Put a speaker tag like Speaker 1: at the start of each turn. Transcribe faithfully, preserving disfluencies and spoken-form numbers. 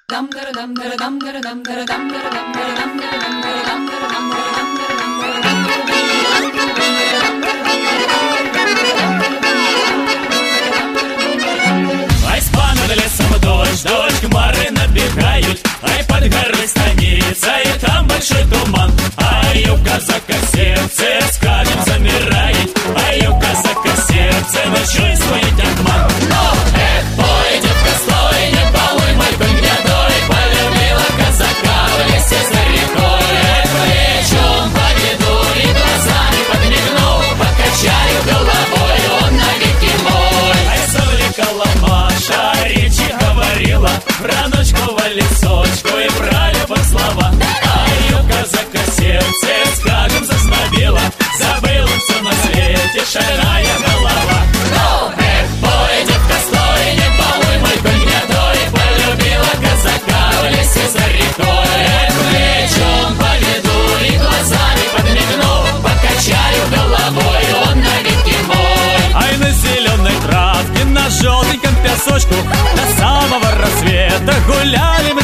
Speaker 1: Ай, спа над лесом дождь, дождь, хмары набегают. Ай, под горой станица, и там большой туман. Ай, у казака сердце с камнем замирает. Ай, у казака сердце, но чувствует обман. Но, эх, пой, девка, стой, не балуй мой конь гнедой. Полюбила казака в лесе за рекой. Эх, плечом поведу и глазами подмигну. Покачаю головой, он навеки мой. Ай, завлекала Маша, речи говорила про ночку в лесочку и про любовь слова. Ай, у казака сердце с камнем заснобило. Забыл он все на свете, шальная голова. Ну, эх, пой, девка, стой, не балуй мой конь гнедой. Полюбила казака в лесе за рекой. Эх, плечом поведу и глазами подмигну. Покачаю головой, он навеки мой. Ай, на зеленой травке, на желтеньком песочку до самого рассвета гуляли мы